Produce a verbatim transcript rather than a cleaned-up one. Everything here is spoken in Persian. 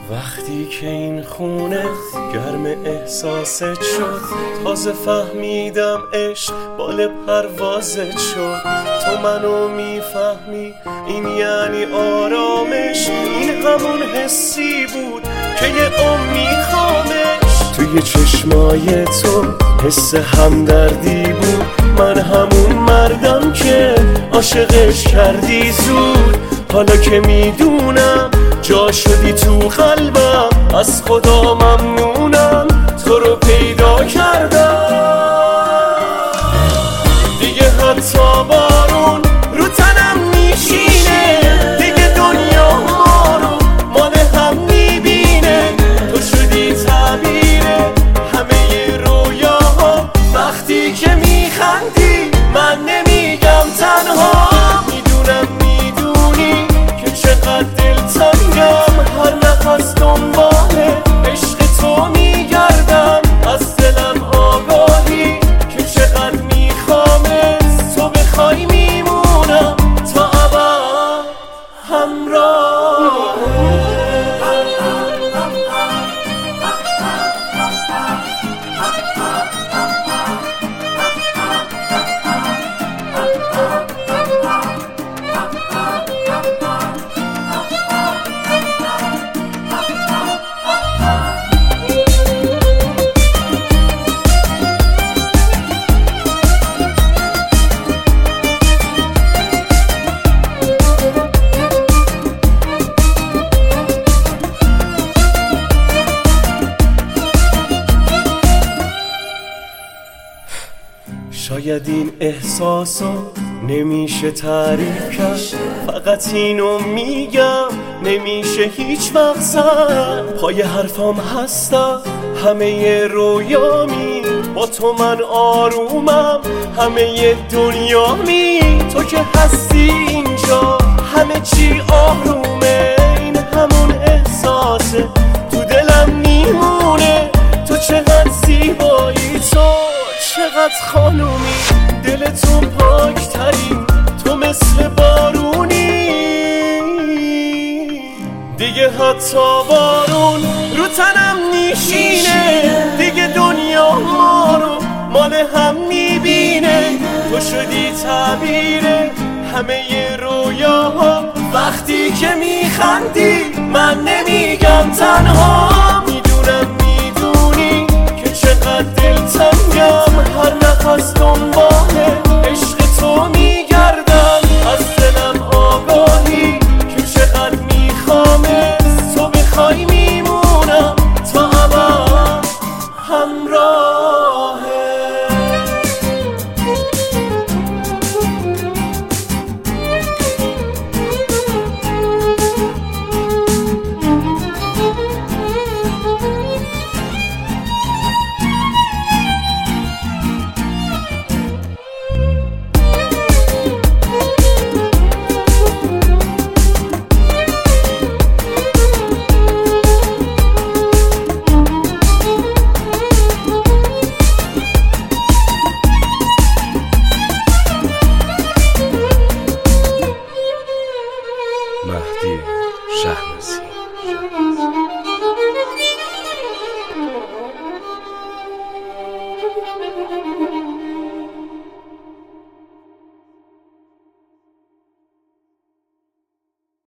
وقتی که این خونه گرم احساست شد، تازه فهمیدم عشق بال پروازت شد. تو منو میفهمی، این یعنی آرامش، این همون حسی بود که یه عمر میخوامش. توی چشمای تو حس همدردی بود، من همون مردم که عاشقش کردی زود. حالا که میدونم جا شدی تو قلبم، از خدا ممنونم تو رو پیدا کردم. دیگه حتی بارون رو تنم میشینه، دیگه دنیا ما رو مال هم میبینه. تو شدی تعبیر همه رویاها، وقتی که میخندی من نمیگم تنها. میدونم میدونی که چقدر دلتنگم، هر نفس دنبال عشق تو میگردم. از دلم آگاهی که چقدر میخوامت، تو بخوای میمونم تا ابد همراه. شاید این احساسو نمیشه تعریف کرد، فقط اینو میگم نمیشه هیچ وقت زد. پای حرفام هستم همه رویامی، با تو من آرومم همه دنیامی. تو که هستی اینجا همه چی آرومه، این همون احساسه تو دلم میمونه. تو چقدر زیبایی، تو چقدر خانومی، دل تو پاکترین، تو مثل بارونی. دیگه حتی بارون رو تنم نیشینه، دیگه دنیا ما رو مال هم میبینه. تو شدی تعبیر همه رویاها، وقتی که میخندی من نمیگم تنها. میدونم میدونی که چقدر دلتنگم، هر نفس دنبال عشق تو میگردم. از دلم آگاهی که چقدر میخوامت، تو بخوای میمونم تا ابد همراهت. مهدی شهنازی.